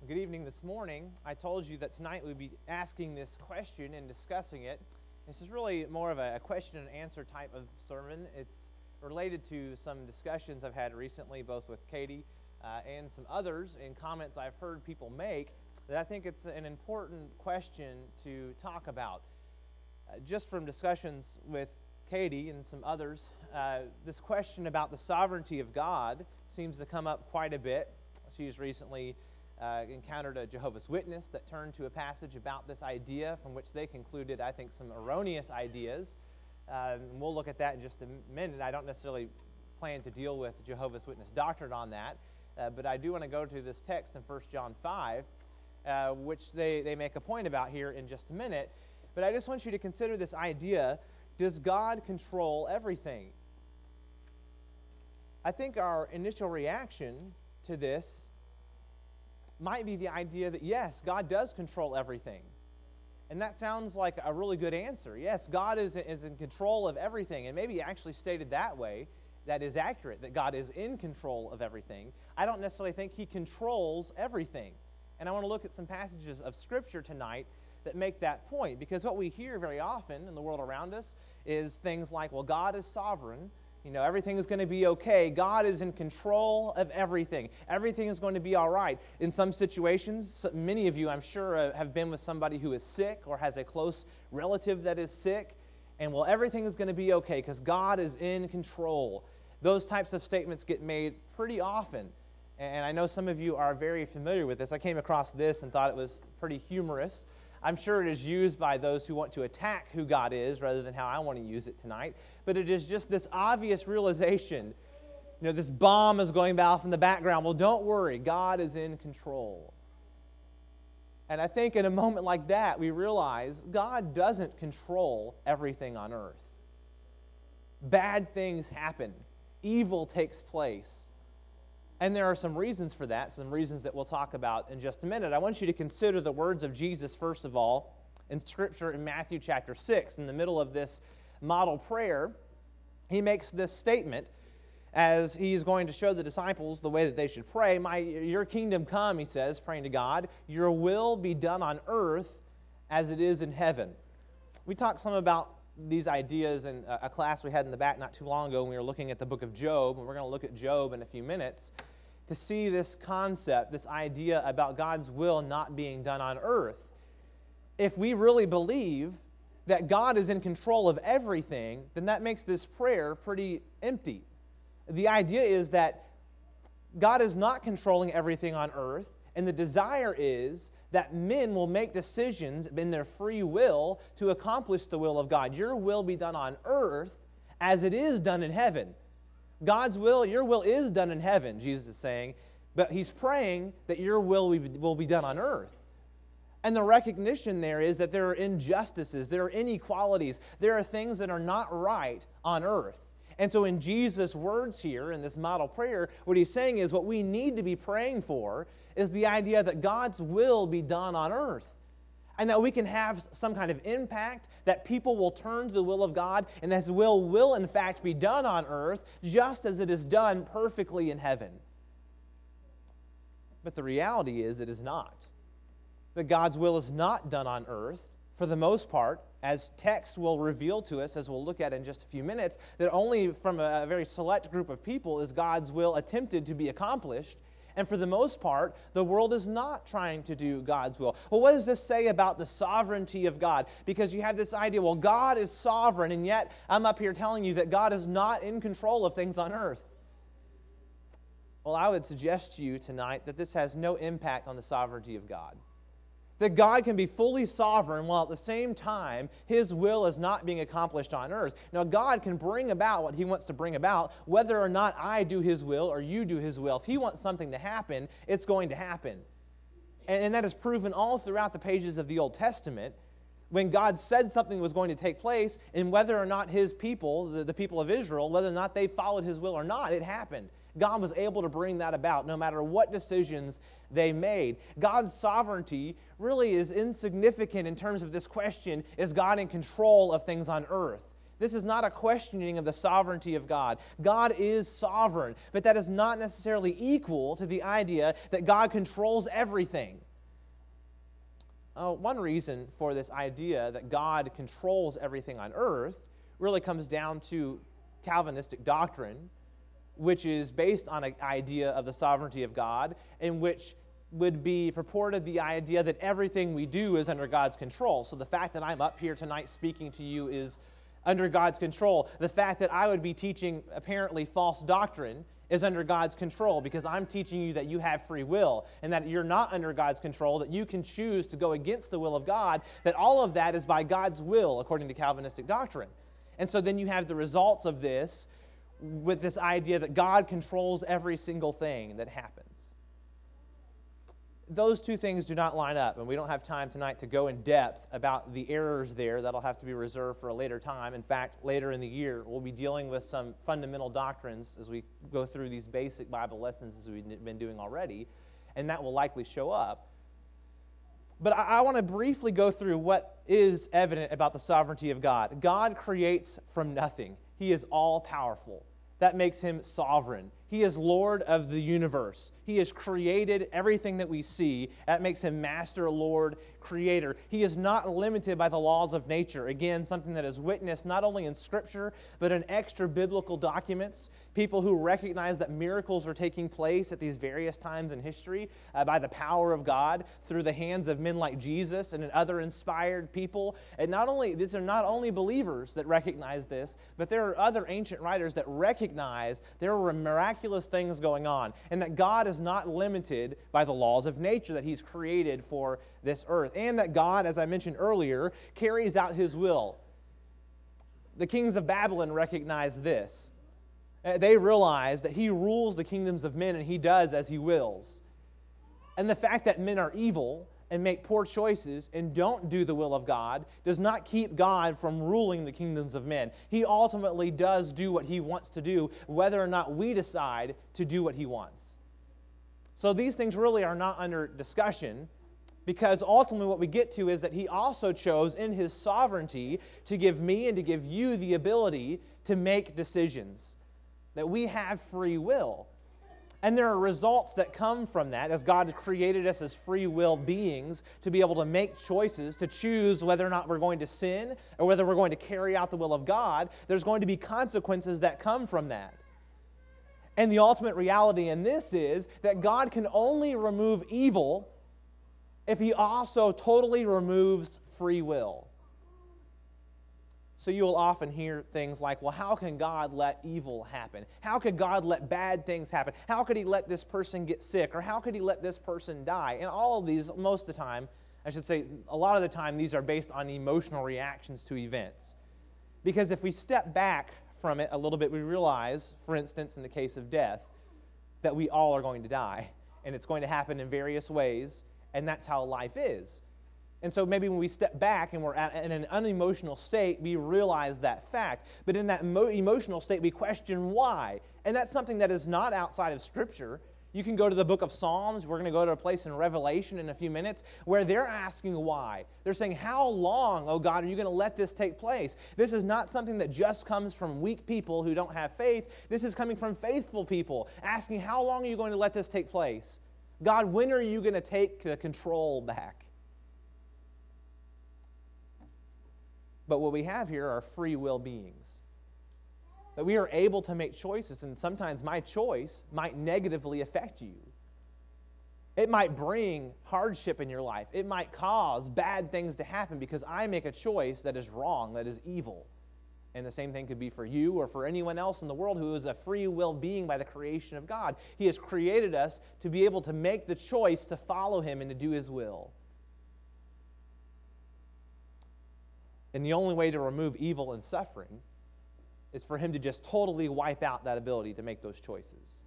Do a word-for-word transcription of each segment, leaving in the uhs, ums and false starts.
Good evening. This morning, I told you that tonight we'd be asking this question and discussing it. This is really more of a question and answer type of sermon. It's related to some discussions I've had recently, both with Katie uh, and some others, and comments I've heard people make that I think it's an important question to talk about. Uh, just from discussions with Katie and some others, uh, this question about the sovereignty of God seems to come up quite a bit. She's recently uh, encountered a Jehovah's Witness that turned to a passage about this idea from which they concluded, I think, some erroneous ideas. Um, and we'll look at that in just a minute. I don't necessarily plan to deal with Jehovah's Witness doctrine on that, uh, but I do want to go to this text in First John five, uh, which they, they make a point about here in just a minute. But I just want you to consider this idea: does God control everything? I think our initial reaction to this might be the idea that, yes, God does control everything. And that sounds like a really good answer. Yes, God is, is in control of everything. And maybe actually stated that way, that is accurate, that God is in control of everything. I don't necessarily think He controls everything. And I want to look at some passages of Scripture tonight that make that point. Because what we hear very often in the world around us is things like, well, God is sovereign. You know, everything is going to be okay. God is in control of everything. Everything is going to be all right. In some situations, many of you, I'm sure, uh, have been with somebody who is sick or has a close relative that is sick. And, well, everything is going to be okay because God is in control. Those types of statements get made pretty often. And I know some of you are very familiar with this. I came across this and thought it was pretty humorous. I'm sure it is used by those who want to attack who God is rather than how I want to use it tonight. But it is just this obvious realization, you know, this bomb is going off in the background. Well, don't worry, God is in control. And I think in a moment like that, we realize God doesn't control everything on earth. Bad things happen. Evil takes place. And there are some reasons for that, some reasons that we'll talk about in just a minute. I want you to consider the words of Jesus, first of all, in Scripture in Matthew chapter six. In the middle of this model prayer, He makes this statement as He is going to show the disciples the way that they should pray. My, your kingdom come, He says, praying to God. Your will be done on earth as it is in heaven. We talked some about these ideas in a class we had in the back not too long ago when we were looking at the book of Job, and we're going to look at Job in a few minutes to see this concept, this idea about God's will not being done on earth. If we really believe that God is in control of everything, then that makes this prayer pretty empty. The idea is that God is not controlling everything on earth, and the desire is that men will make decisions in their free will to accomplish the will of God. Your will be done on earth as it is done in heaven. God's will, your will is done in heaven, Jesus is saying, but He's praying that your will will be done on earth. And the recognition there is that there are injustices, there are inequalities, there are things that are not right on earth. And so in Jesus' words here, in this model prayer, what He's saying is what we need to be praying for is the idea that God's will be done on earth. And that we can have some kind of impact, that people will turn to the will of God, and that His will will in fact be done on earth, just as it is done perfectly in heaven. But the reality is it is not. That God's will is not done on earth, for the most part, as text will reveal to us, as we'll look at in just a few minutes, that only from a very select group of people is God's will attempted to be accomplished. And for the most part, the world is not trying to do God's will. Well, what does this say about the sovereignty of God? Because you have this idea, well, God is sovereign, and yet I'm up here telling you that God is not in control of things on earth. Well, I would suggest to you tonight that this has no impact on the sovereignty of God. That God can be fully sovereign while at the same time His will is not being accomplished on earth. Now, God can bring about what He wants to bring about, whether or not I do His will or you do His will. If He wants something to happen, it's going to happen. And, and that is proven all throughout the pages of the Old Testament. When God said something was going to take place, and whether or not His people, the, the people of Israel, whether or not they followed His will or not, it happened. God was able to bring that about no matter what decisions they made. God's sovereignty really is insignificant in terms of this question, is God in control of things on earth? This is not a questioning of the sovereignty of God. God is sovereign, but that is not necessarily equal to the idea that God controls everything. Uh, one reason for this idea that God controls everything on earth really comes down to Calvinistic doctrine, which is based on an idea of the sovereignty of God, in which would be purported the idea that everything we do is under God's control. So the fact that I'm up here tonight speaking to you is under God's control. The fact that I would be teaching apparently false doctrine is under God's control, because I'm teaching you that you have free will and that you're not under God's control, that you can choose to go against the will of God, that all of that is by God's will according to Calvinistic doctrine. And so then you have the results of this with this idea that God controls every single thing that happens. Those two things do not line up, and we don't have time tonight to go in depth about the errors there. That'll have to be reserved for a later time. In fact, later in the year, we'll be dealing with some fundamental doctrines as we go through these basic Bible lessons as we've been doing already, and that will likely show up. But I, I want to briefly go through what is evident about the sovereignty of God. God creates from nothing. He is all-powerful. That makes him sovereign. He is Lord of the universe. He has created everything that we see. That makes him Master, Lord, Creator. He is not limited by the laws of nature. Again, something that is witnessed not only in Scripture, but in extra-biblical documents. People who recognize that miracles are taking place at these various times in history uh, by the power of God through the hands of men like Jesus and other inspired people. And not only, these are not only believers that recognize this, but there are other ancient writers that recognize there were miraculous things going on, and that God is not limited by the laws of nature that He's created for this earth, and that God, as I mentioned earlier, carries out His will. The kings of Babylon recognized this. They realize that He rules the kingdoms of men, and He does as He wills. And the fact that men are evil and make poor choices and don't do the will of God does not keep God from ruling the kingdoms of men. He ultimately does do what He wants to do, whether or not we decide to do what He wants. So these things really are not under discussion, because ultimately what we get to is that He also chose in His sovereignty to give me and to give you the ability to make decisions, that we have free will. And there are results that come from that, as God created us as free will beings to be able to make choices, to choose whether or not we're going to sin or whether we're going to carry out the will of God. There's going to be consequences that come from that. And the ultimate reality in this is that God can only remove evil if He also totally removes free will. So you will often hear things like, well, how can God let evil happen? How could God let bad things happen? How could He let this person get sick? Or how could He let this person die? And all of these, most of the time, I should say, a lot of the time, these are based on emotional reactions to events. Because if we step back from it a little bit, we realize, for instance, in the case of death, that we all are going to die. And it's going to happen in various ways, and that's how life is. And so maybe when we step back and we're at, in an unemotional state, we realize that fact. But in that mo- emotional state, we question why. And that's something that is not outside of Scripture. You can go to the book of Psalms. We're going to go to a place in Revelation in a few minutes where they're asking why. They're saying, how long, oh God, are you going to let this take place? This is not something that just comes from weak people who don't have faith. This is coming from faithful people asking, how long are you going to let this take place? God, when are you going to take the control back? But what we have here are free will beings. That we are able to make choices, and sometimes my choice might negatively affect you. It might bring hardship in your life. It might cause bad things to happen because I make a choice that is wrong, that is evil. And the same thing could be for you or for anyone else in the world who is a free will being by the creation of God. He has created us to be able to make the choice to follow Him and to do His will. And the only way to remove evil and suffering is for Him to just totally wipe out that ability to make those choices.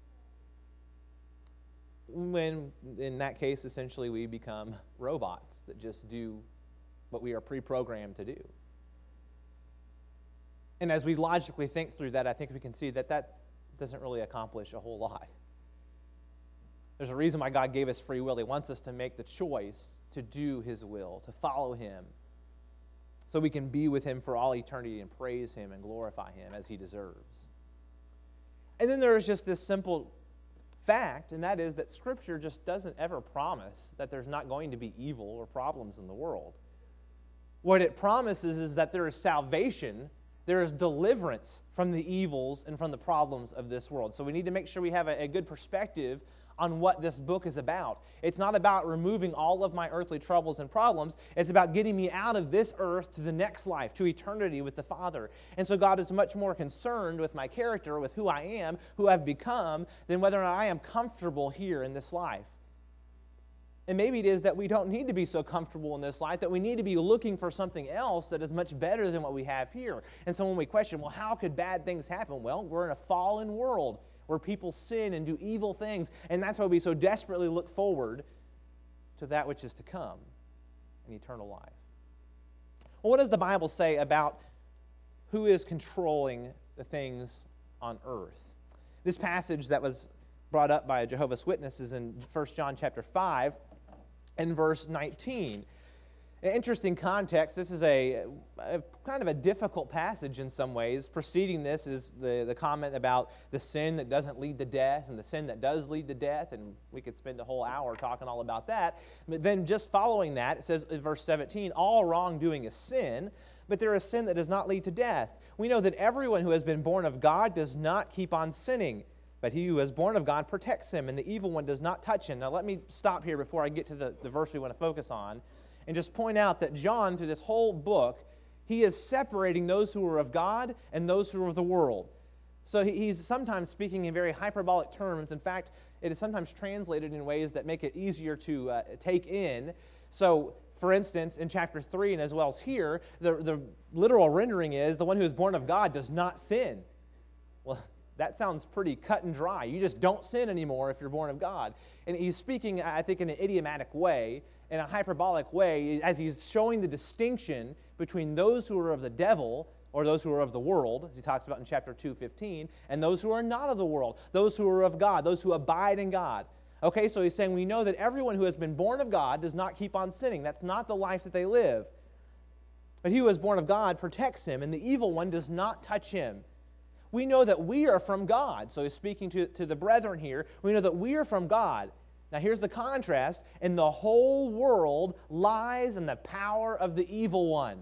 When, in that case, essentially we become robots that just do what we are pre-programmed to do. And as we logically think through that, I think we can see that that doesn't really accomplish a whole lot. There's a reason why God gave us free will. He wants us to make the choice to do His will, to follow Him. so we can be with him for all eternity and praise him and glorify him as he deserves. And then there is just this simple fact, and that is that Scripture just doesn't ever promise that there's not going to be evil or problems in the world. What it promises is that there is salvation, there is deliverance from the evils and from the problems of this world. So we need to make sure we have a, a good perspective on what this book is about. It's not about removing all of my earthly troubles and problems. It's about getting me out of this earth to the next life, to eternity with the Father. And so God is much more concerned with my character, with who I am, who I've become, than whether or not I am comfortable here in this life. And maybe it is that we don't need to be so comfortable in this life, that we need to be looking for something else that is much better than what we have here. And so when we question, well, how could bad things happen? Well, we're in a fallen world where people sin and do evil things, and that's why we so desperately look forward to that which is to come, an eternal life. Well, what does the Bible say about who is controlling the things on earth? This passage that was brought up by a Jehovah's Witness is in First John chapter five and verse nineteen. An interesting context. This is a, a kind of a difficult passage in some ways. Preceding this is the, the comment about the sin that doesn't lead to death and the sin that does lead to death, and we could spend a whole hour talking all about that. But then just following that, it says in verse seventeen, all wrongdoing is sin, but there is sin that does not lead to death. We know that everyone who has been born of God does not keep on sinning, but he who is born of God protects him, and the evil one does not touch him. Now let me stop here before I get to the, the verse we want to focus on, and just point out that John, through this whole book, he is separating those who are of God and those who are of the world. So he's sometimes speaking in very hyperbolic terms. In fact, it is sometimes translated in ways that make it easier to uh, take in. So, for instance, in chapter three, and as well as here, the, the literal rendering is, the one who is born of God does not sin. Well, that sounds pretty cut and dry. You just don't sin anymore if you're born of God. And he's speaking, I think, in an idiomatic way, in a hyperbolic way, as he's showing the distinction between those who are of the devil, or those who are of the world, as he talks about in chapter two fifteen, and those who are not of the world, those who are of God, those who abide in God. Okay, so he's saying we know that everyone who has been born of God does not keep on sinning. That's not the life that they live. But he who is born of God protects him, and the evil one does not touch him. We know that we are from God. So he's speaking to, to the brethren here. We know that we are from God. Now here's the contrast. And the whole world lies in the power of the evil one.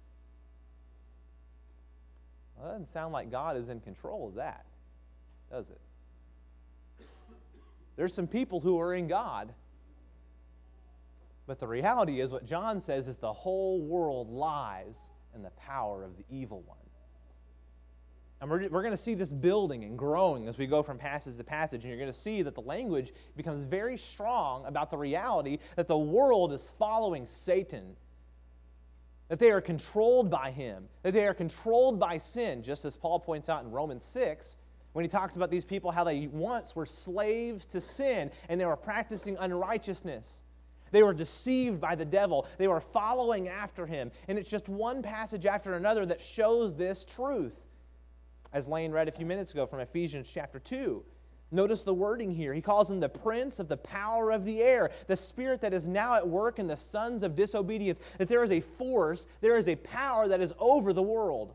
Well, that doesn't sound like God is in control of that, does it? There's some people who are in God. But the reality is what John says is the whole world lies in the power of the evil one. And we're, we're going to see this building and growing as we go from passage to passage. And you're going to see that the language becomes very strong about the reality that the world is following Satan. That they are controlled by him. That they are controlled by sin. Just as Paul points out in Romans six, when he talks about these people, how they once were slaves to sin and they were practicing unrighteousness. They were deceived by the devil. They were following after him. And it's just one passage after another that shows this truth. As Lane read a few minutes ago from Ephesians chapter two. Notice the wording here. He calls him the prince of the power of the air, the spirit that is now at work in the sons of disobedience. That there is a force, there is a power that is over the world.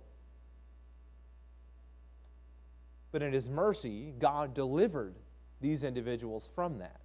But in his mercy, God delivered these individuals from that.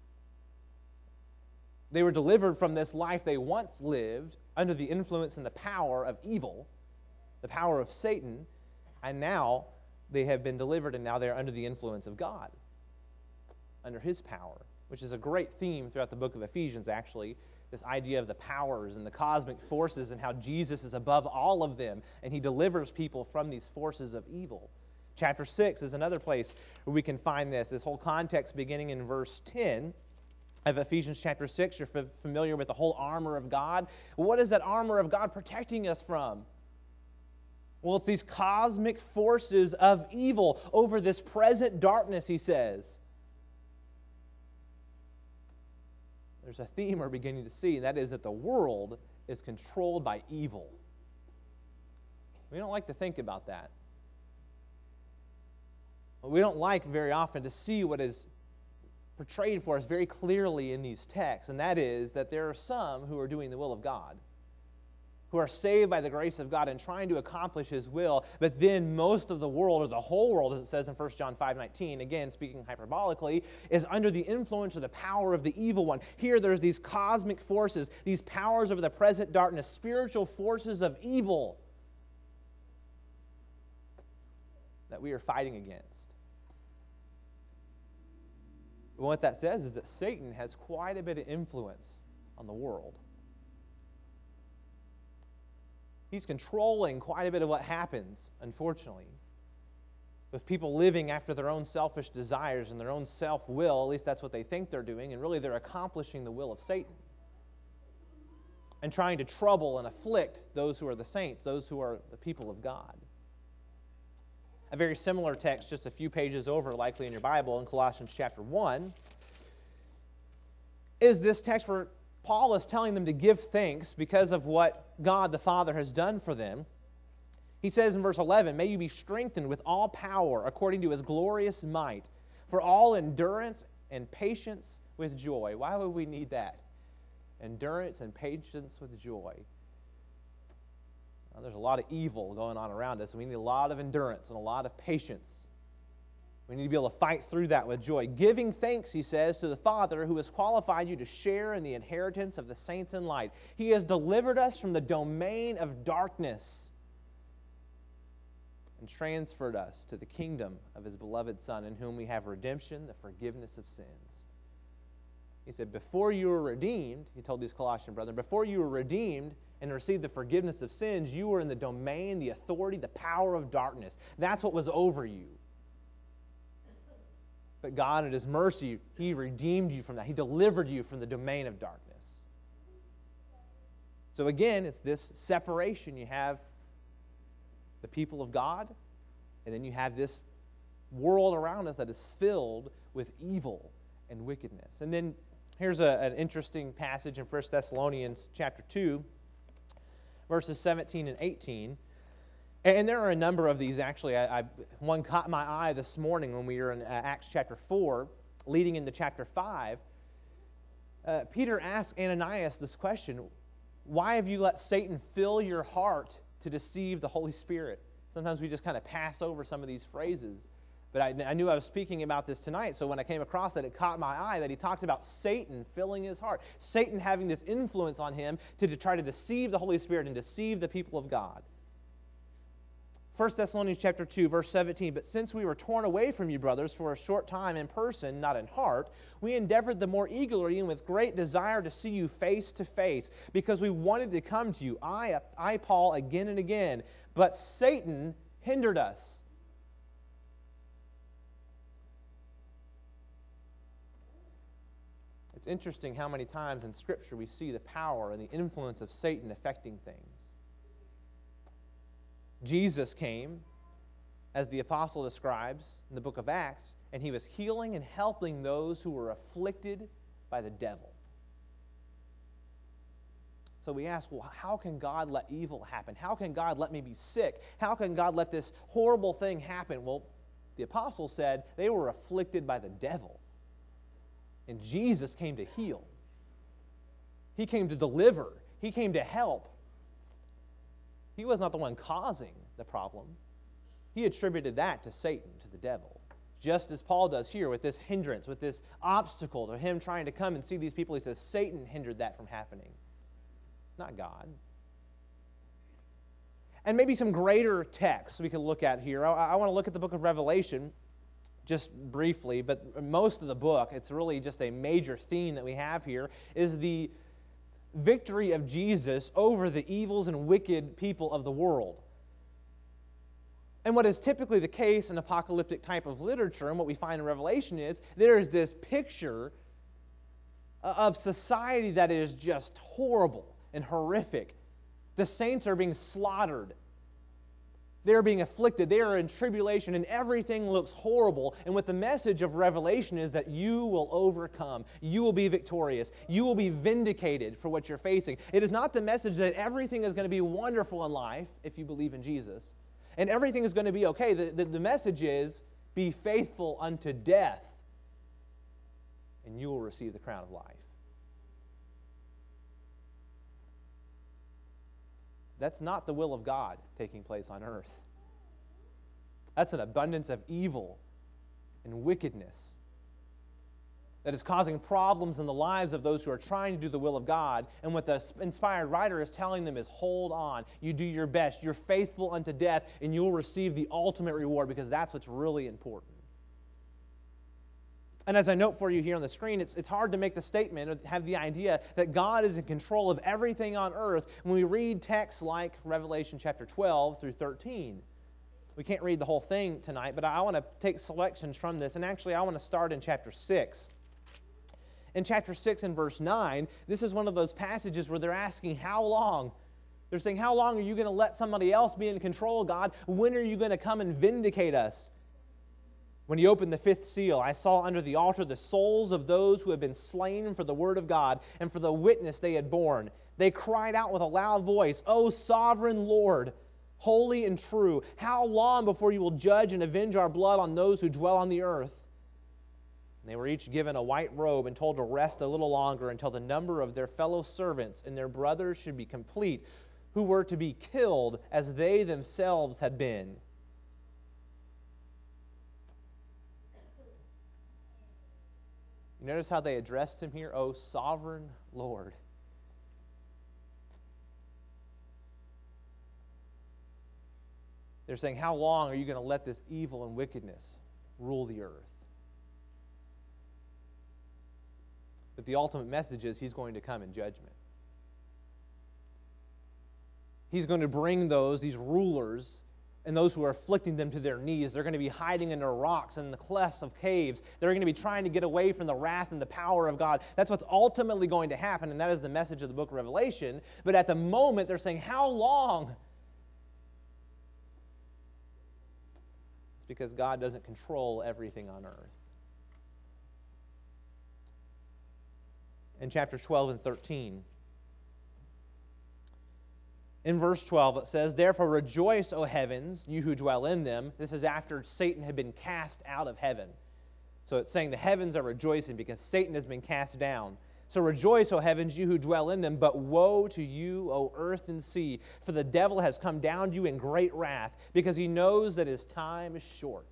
They were delivered from this life they once lived under the influence and the power of evil, the power of Satan. And now they have been delivered, and now they're under the influence of God, under his power, which is a great theme throughout the book of Ephesians, actually, this idea of the powers and the cosmic forces and how Jesus is above all of them, and he delivers people from these forces of evil. Chapter six is another place where we can find this, this whole context beginning in verse ten of Ephesians chapter six. You're f- familiar with the whole armor of God. What is that armor of God protecting us from? Well, it's these cosmic forces of evil over this present darkness, he says. There's a theme we're beginning to see, and that is that the world is controlled by evil. We don't like to think about that. We don't like very often to see what is portrayed for us very clearly in these texts, and that is that there are some who are doing the will of God. who are saved by the grace of God and trying to accomplish His will, but then most of the world, or the whole world, as it says in First John five nineteen, again, speaking hyperbolically, is under the influence of the power of the evil one. Here there's these cosmic forces, these powers over the present darkness, spiritual forces of evil that we are fighting against. But what that says is that Satan has quite a bit of influence on the world. He's controlling quite a bit of what happens, unfortunately, with people living after their own selfish desires and their own self-will. At least that's what they think they're doing, and really they're accomplishing the will of Satan and trying to trouble and afflict those who are the saints, those who are the people of God. A very similar text, just a few pages over, likely in your Bible, in Colossians chapter one, is this text where Paul is telling them to give thanks because of what God the Father has done for them. He says in verse eleven, "May you be strengthened with all power according to His glorious might, for all endurance and patience with joy." Why would we need that? Endurance and patience with joy. Well, there's a lot of evil going on around us, and we need a lot of endurance and a lot of patience. We need to be able to fight through that with joy. Giving thanks, he says, to the Father who has qualified you to share in the inheritance of the saints in light. He has delivered us from the domain of darkness and transferred us to the kingdom of His beloved Son, in whom we have redemption, the forgiveness of sins. He said, before you were redeemed, he told these Colossian brethren, before you were redeemed and received the forgiveness of sins, you were in the domain, the authority, the power of darkness. That's what was over you. But God, in His mercy, He redeemed you from that. He delivered you from the domain of darkness. So again, it's this separation. You have the people of God, and then you have this world around us that is filled with evil and wickedness. And then here's a, an interesting passage in First Thessalonians chapter two, verses seventeen and eighteen. And there are a number of these, actually. I, I, one caught my eye this morning when we were in uh, Acts chapter four, leading into chapter five. Uh, Peter asked Ananias this question, why have you let Satan fill your heart to deceive the Holy Spirit? Sometimes we just kind of pass over some of these phrases. But I, I knew I was speaking about this tonight, so when I came across it, it caught my eye that he talked about Satan filling his heart. Satan having this influence on him to, to try to deceive the Holy Spirit and deceive the people of God. First Thessalonians chapter two, verse seventeen, "But since we were torn away from you, brothers, for a short time in person, not in heart, we endeavored the more eagerly and with great desire to see you face to face, because we wanted to come to you, I, I, Paul, again and again, but Satan hindered us." It's interesting how many times in Scripture we see the power and the influence of Satan affecting things. Jesus came, as the apostle describes in the book of Acts, and He was healing and helping those who were afflicted by the devil. So we ask, well, how can God let evil happen? How can God let me be sick? How can God let this horrible thing happen? Well, the apostle said they were afflicted by the devil. And Jesus came to heal. He came to deliver. He came to help. He was not the one causing the problem. He attributed that to Satan, to the devil. Just as Paul does here with this hindrance, with this obstacle to him trying to come and see these people. He says Satan hindered that from happening, not God. And maybe some greater texts we could look at here. I, I want to look at the book of Revelation just briefly, but most of the book, it's really just a major theme that we have here, is the victory of Jesus over the evils and wicked people of the world. And what is typically the case in apocalyptic type of literature, and what we find in Revelation, is there is this picture of society that is just horrible and horrific. The saints are being slaughtered. They're being afflicted. They are in tribulation, and everything looks horrible. And what the message of Revelation is that you will overcome. You will be victorious. You will be vindicated for what you're facing. It is not the message that everything is going to be wonderful in life if you believe in Jesus, and everything is going to be okay. The, the, the message is, be faithful unto death, and you will receive the crown of life. that's not the will of God taking place on earth. That's an abundance of evil and wickedness that is causing problems in the lives of those who are trying to do the will of God. And what the inspired writer is telling them is, hold on. You do your best. You're faithful unto death, and you'll receive the ultimate reward, because that's what's really important. And as I note for you here on the screen, it's, it's hard to make the statement or have the idea that God is in control of everything on earth when we read texts like Revelation chapter twelve through thirteen. We can't read the whole thing tonight, but I want to take selections from this. And actually, I want to start in chapter six. In chapter six and verse nine, this is one of those passages where they're asking, how long? They're saying, how long are you going to let somebody else be in control, God? When are you going to come and vindicate us? When he opened the fifth seal, I saw under the altar the souls of those who had been slain for the word of God and for the witness they had borne. They cried out with a loud voice, O sovereign Lord, holy and true, how long before you will judge and avenge our blood on those who dwell on the earth? And they were each given a white robe and told to rest a little longer until the number of their fellow servants and their brothers should be complete, who were to be killed as they themselves had been. You notice how they addressed him here? O sovereign Lord. They're saying, how long are you going to let this evil and wickedness rule the earth? But the ultimate message is he's going to come in judgment. He's going to bring those, these rulers, and those who are afflicting them to their knees. They're going to be hiding under rocks and in the clefts of caves. They're going to be trying to get away from the wrath and the power of God. That's what's ultimately going to happen, and that is the message of the book of Revelation. But at the moment, they're saying, how long? It's because God doesn't control everything on earth. In chapter twelve and thirteen, in verse twelve, it says, therefore rejoice, O heavens, you who dwell in them. This is after Satan had been cast out of heaven. So it's saying the heavens are rejoicing because Satan has been cast down. So rejoice, O heavens, you who dwell in them, but woe to you, O earth and sea, for the devil has come down to you in great wrath, because he knows that his time is short.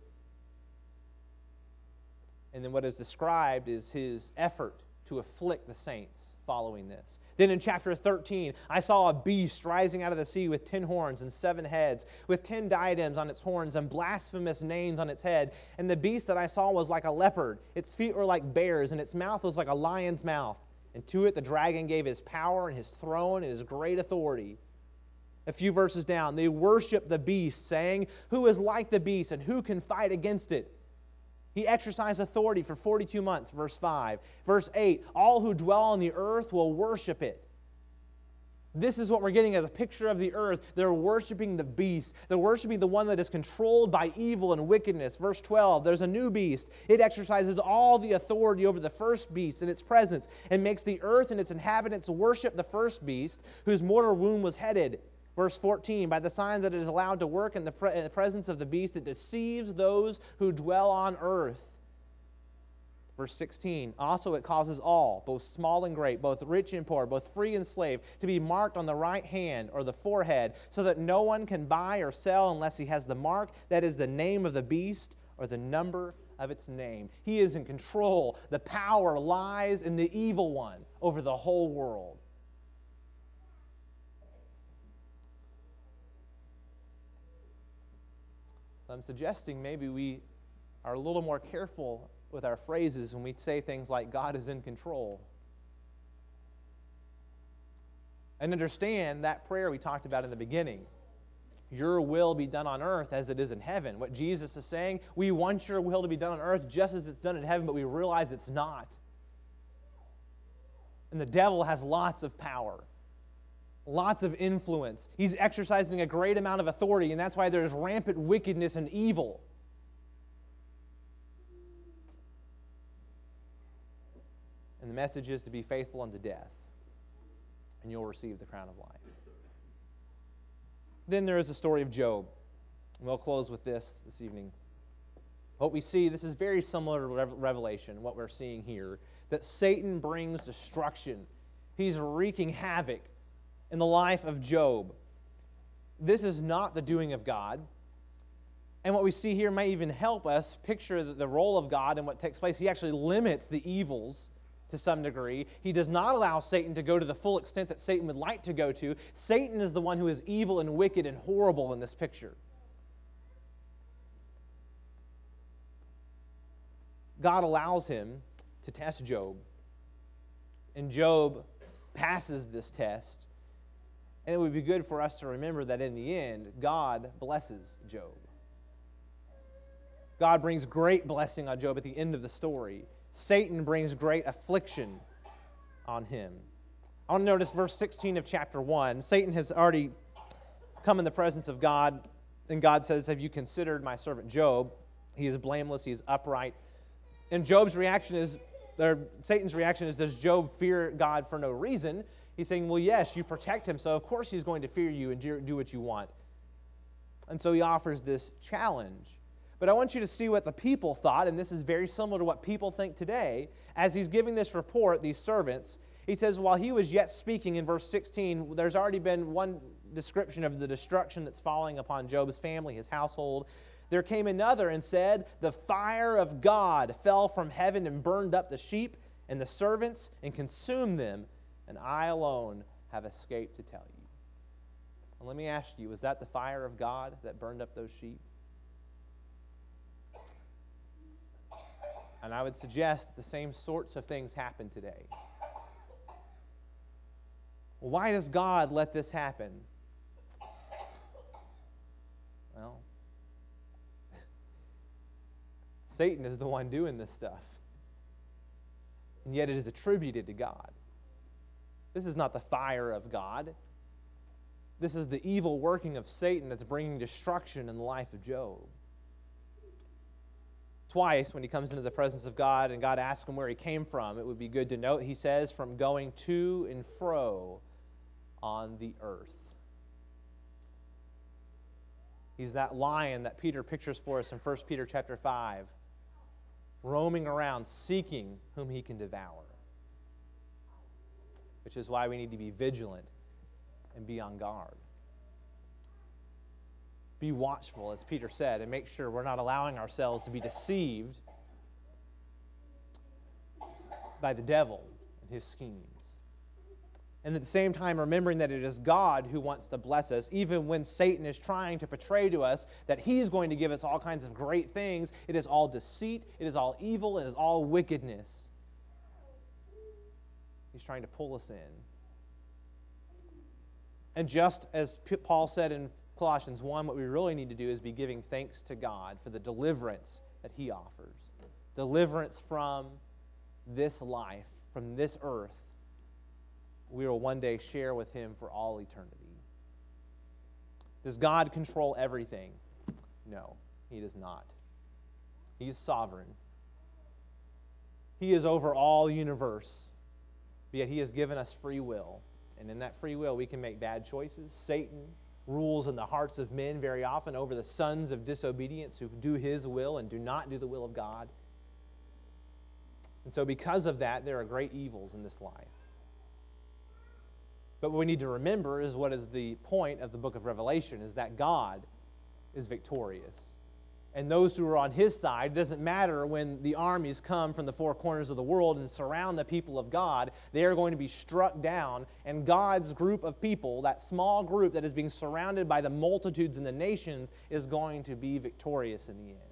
And then what is described is his effort to afflict the saints following this. Then in chapter thirteen, I saw a beast rising out of the sea with ten horns and seven heads, with ten diadems on its horns and blasphemous names on its head. And the beast that I saw was like a leopard. Its feet were like bears, and its mouth was like a lion's mouth. And to it the dragon gave his power and his throne and his great authority. A few verses down, they worship the beast, saying, who is like the beast, and who can fight against it? He exercised authority for forty-two months, verse five. Verse eight, all who dwell on the earth will worship it. This is what we're getting as a picture of the earth. They're worshiping the beast. They're worshiping the one that is controlled by evil and wickedness. Verse twelve, there's a new beast. It exercises all the authority over the first beast in its presence and makes the earth and its inhabitants worship the first beast, whose mortal wound was headed. Verse fourteen, by the signs that it is allowed to work in the, pre- in the presence of the beast, it deceives those who dwell on earth. Verse sixteen, also it causes all, both small and great, both rich and poor, both free and slave, to be marked on the right hand or the forehead, so that no one can buy or sell unless he has the mark, that is the name of the beast or the number of its name. He is in control. The power lies in the evil one over the whole world. I'm suggesting maybe we are a little more careful with our phrases when we say things like God is in control. And understand that prayer we talked about in the beginning. Your will be done on earth as it is in heaven. What Jesus is saying, we want your will to be done on earth just as it's done in heaven, but we realize it's not. And the devil has lots of power. Lots of influence. He's exercising a great amount of authority, and that's why there's rampant wickedness and evil. And the message is to be faithful unto death, and you'll receive the crown of life. Then there is the story of Job. And we'll close with this this evening. What we see, this is very similar to Revelation, what we're seeing here, that Satan brings destruction. He's wreaking havoc in the life of Job. this is not the doing of God. And what we see here may even help us picture the role of God and what takes place. He actually limits the evils to some degree. He does not allow Satan to go to the full extent that Satan would like to go to. Satan is the one who is evil and wicked and horrible in this picture. God allows him to test Job. And Job passes this test. And it would be good for us to remember that in the end, God blesses Job. God brings great blessing on Job at the end of the story. Satan brings great affliction on him. I want to notice verse sixteen of chapter one. Satan has already come in the presence of God, and God says, "Have you considered my servant Job? He is blameless, he is upright." And Job's reaction is, or Satan's reaction is, does Job fear God for no reason? He's saying, well, yes, you protect him, so of course he's going to fear you and do what you want. And so he offers this challenge. But I want you to see what the people thought, and this is very similar to what people think today. As he's giving this report, these servants, he says, while he was yet speaking in verse sixteen, there's already been one description of the destruction that's falling upon Job's family, his household. There came another and said, the fire of God fell from heaven and burned up the sheep and the servants and consumed them, and I alone have escaped to tell you. And let me ask you, was that the fire of God that burned up those sheep? And I would suggest that the same sorts of things happen today. Well, why does God let this happen? Well, Satan is the one doing this stuff. And yet it is attributed to God. This is not the fire of God. This is the evil working of Satan that's bringing destruction in the life of Job. Twice, when he comes into the presence of God and God asks him where he came from, it would be good to note, he says, from going to and fro on the earth. He's that lion that Peter pictures for us in First Peter chapter five, roaming around seeking whom he can devour. Which is why we need to be vigilant and be on guard. Be watchful, as Peter said, and make sure we're not allowing ourselves to be deceived by the devil and his schemes. And at the same time, remembering that it is God who wants to bless us, even when Satan is trying to portray to us that he's going to give us all kinds of great things. It is all deceit, it is all evil, it is all wickedness. He's trying to pull us in. And just as Paul said in Colossians one, what we really need to do is be giving thanks to God for the deliverance that he offers. Deliverance from this life, from this earth. We will one day share with him for all eternity. Does God control everything? No, he does not. He is sovereign. He is over all the universe. But yet he has given us free will. And in that free will, we can make bad choices. Satan rules in the hearts of men very often over the sons of disobedience who do his will and do not do the will of God. And so because of that, there are great evils in this life. But what we need to remember is what is the point of the book of Revelation, is that God is victorious. And those who are on his side, it doesn't matter when the armies come from the four corners of the world and surround the people of God, they are going to be struck down, and God's group of people, that small group that is being surrounded by the multitudes and the nations, is going to be victorious in the end.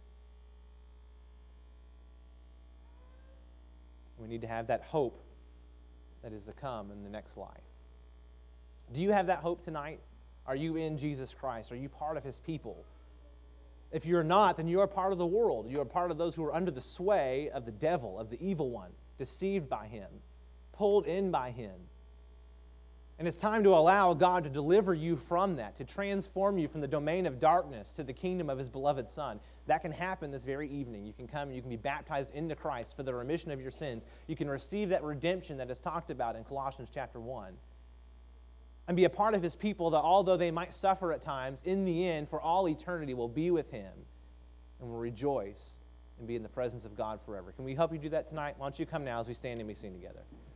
We need to have that hope that is to come in the next life. Do you have that hope tonight? Are you in Jesus Christ? Are you part of his people? If you're not, then you are part of the world. You are part of those who are under the sway of the devil, of the evil one, deceived by him, pulled in by him. And it's time to allow God to deliver you from that, to transform you from the domain of darkness to the kingdom of his beloved Son. That can happen this very evening. You can come and you can be baptized into Christ for the remission of your sins. You can receive that redemption that is talked about in Colossians chapter one. And be a part of his people that although they might suffer at times, in the end, for all eternity, will be with him and will rejoice and be in the presence of God forever. Can we help you do that tonight? Why don't you come now as we stand and we sing together?